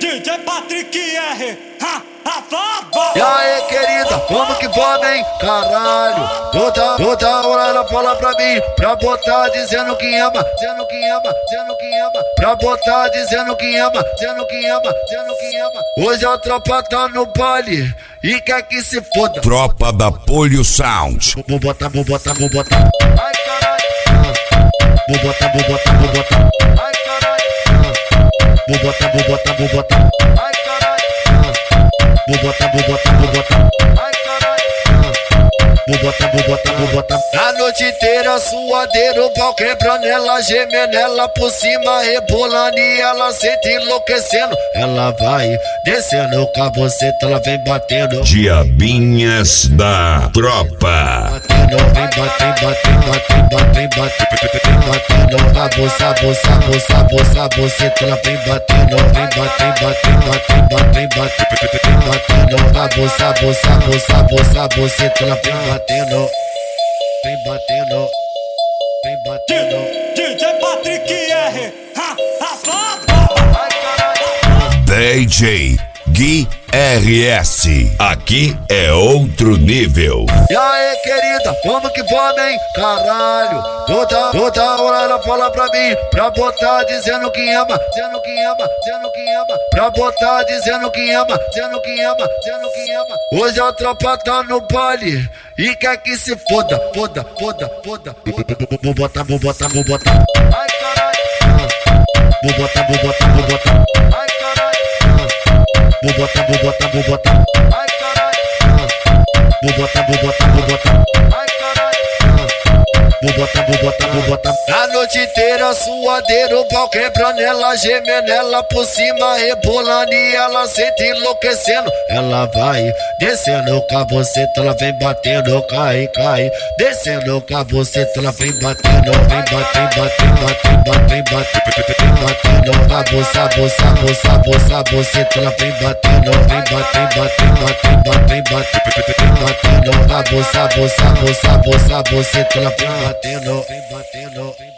DJ Patrick R. E aí, querida, vamos que vamos, hein? Caralho, toda hora ela fala pra mim, pra botar dizendo que ama, dizendo que ama, dizendo que ama, pra botar dizendo que ama, dizendo que ama, dizendo que ama. Hoje a tropa tá no baile e quer que se foda. Tropa da Polio Sound. Vou botar. Ai, caralho. Vou botar. Ai, caralho. Vou botar. Ai, caralho. Vou botar. Ai, caralho. Vou botar. A noite inteira suadeiro, o pau quebrando, ela gemendo, ela por cima rebolando e ela sente enlouquecendo. Ela vai descendo com a buceta, ela vem batendo. Diabinhas da Tropa. Batendo, vem batendo. A buceta, ela vem batendo. Vem batendo. A buceta, ela vem batendo. DJ Patrick R. DJ Gui RS. Aqui é outro nível. E aí, querida, vamos que vamos, hein? Caralho, toda hora ela fala pra mim, pra botar dizendo que ama, dizendo que ama, dizendo que ama, pra botar dizendo que ama, dizendo que ama, dizendo que ama. Hoje a tropa tá no baile e quer que se foda. Vou botar. Ai, caralho. Vou botar. Ai, caralho. Vou botar. Ai, caralho. Vou botar. Ai, caralho. Vou botar. A noite inteira suadeiro, o pau quebrando, ela gemendo, ela por cima rebolando e ela sente enlouquecendo. Ela vai descendo com a buceta, ela vem batendo, cai. Descendo com a buceta, ela vem batendo, vem batendo. A buceta, ela vem batendo, vem batendo. A buceta, ela vem batendo.